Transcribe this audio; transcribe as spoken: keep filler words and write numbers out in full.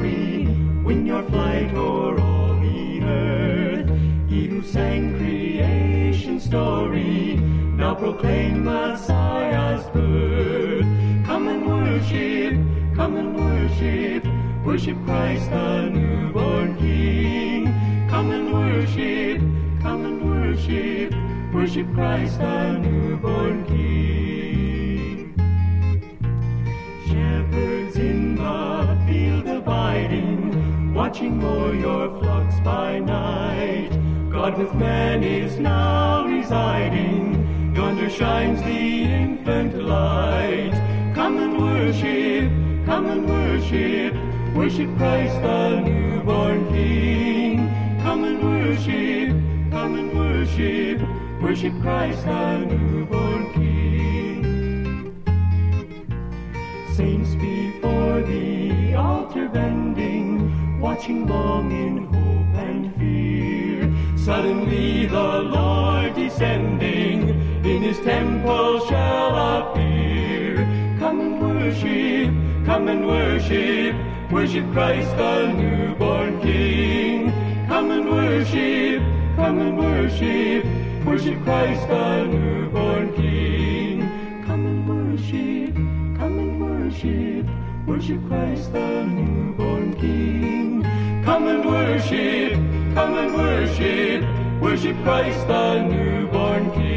glory, wing your flight o'er all the earth. He who sang creation's story, now proclaim Messiah's birth. Come and worship, come and worship, worship Christ the newborn King. Come and worship, come and worship, worship Christ the newborn King. Shepherds in the field abiding, watching o'er your flocks by night. God with man is now residing, yonder shines the infant light. Come and worship, come and worship, worship Christ the newborn King. Come and worship, come and worship, worship Christ the newborn King. Saints before the altar bending, watching long in hope and fear. Suddenly the Lord descending, in his temple shall appear. Come and worship, come and worship, worship Christ the newborn King. Come and worship, come and worship, worship Christ the newborn King. Come and worship, come and worship, worship Christ the newborn King. Come and worship, come and worship, worship Christ the newborn King.